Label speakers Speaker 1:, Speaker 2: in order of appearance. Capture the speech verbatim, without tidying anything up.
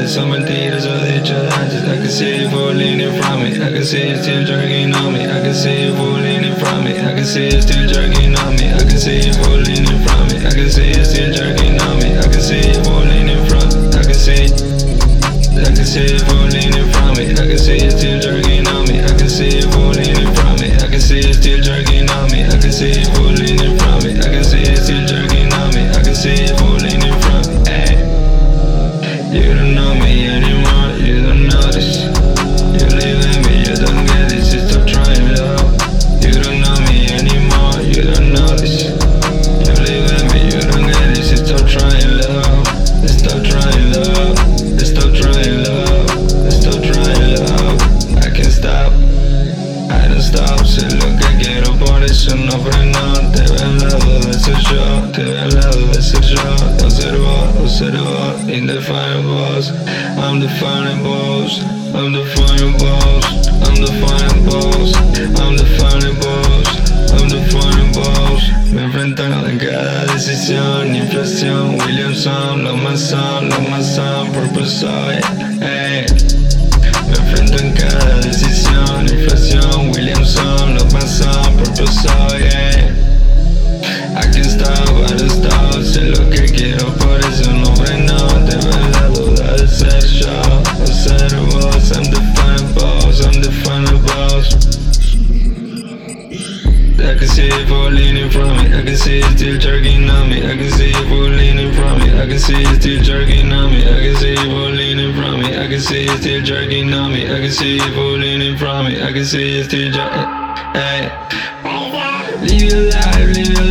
Speaker 1: verdades son mentiras o dichos antes. I can see you falling in from me. I can see you still jerking on me. I can see you falling in from me. I can see you still jerking on me. I can see you falling in from me. I can see you still jerking on me. I can see you falling in front. I can see. I can see you falling in from me. I can see you still jerking on me. I can see you falling in from me. I can see you still jerking on me. I can see you falling in from me. I can see you still jerking on me. I can see you falling in from me. Hey. You don't know me anymore. You don't notice. You leaving me. You don't get it. So stop trying, love. You don't know me anymore. You don't notice. You leaving me. You don't get it. So stop trying, love. Stop trying, love. Stop trying, love. Stop trying, love. I can't stop. I don't stop. Sé lo que quiero, por eso no freno. Te veo al lado de ser yo. Te veo al lado de ser yo. Observo, observo. In the final boss. I'm the final boss. I'm the final boss. I'm the final boss. I'm the final boss. I'm the final boss. Me enfrentan en cada decisión. Inflación, Williamson, lo más son, lo más son, purpose soy. Hey. Me enfrento en cada decisión. Inflación, Williamson, lo más son, purpose soy. Hey. I can't stop, I don't stop. Sé lo que quiero, por eso no freno. Te veo la duda de ser yo. Observo, I'm the final boss. I'm the final boss. I can see you falling in from me. I can see you still jerking on me. I can see you falling in from me. I can see you still jerking on me. I can see you falling in from me. I can see you still jerking on me. I can see you falling in from me. I can see you still jerking. Hey, live your life, live your